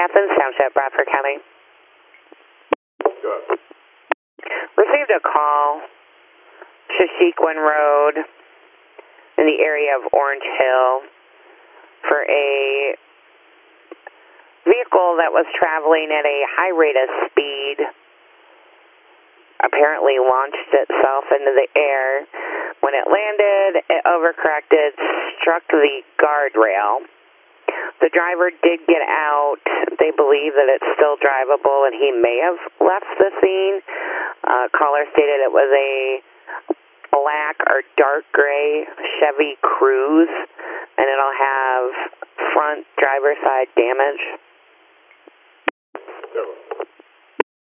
Athens Township, Bradford County. Good. Received a call, Shashequin Road, in the area of Orange Hill, for a vehicle that was traveling at a high rate of speed. Apparently launched itself into the air. When it landed, it overcorrected, struck the guardrail. The driver did get out. They believe that it's still drivable and he may have left the scene. Caller stated it was a black or dark gray Chevy Cruze, and it'll have front driver's side damage.